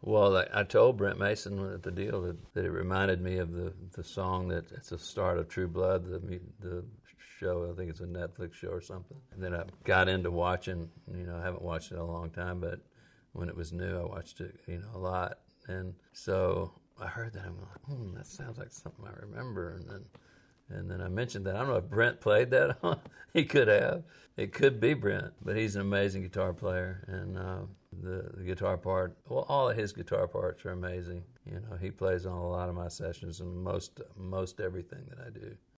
Well, I told Brent Mason at the deal that it reminded me of the song that it's the start of True Blood, the show. I think it's a Netflix show or something. And then I got into watching. I haven't watched it in a long time, but when it was new, I watched it, a lot. And so I heard that. I'm like, that sounds like something I remember. And then I mentioned that. I don't know if Brent played that. He could have. It could be Brent, but he's an amazing guitar player. And the guitar part, well, all of his guitar parts are amazing. He plays on a lot of my sessions and most everything that I do.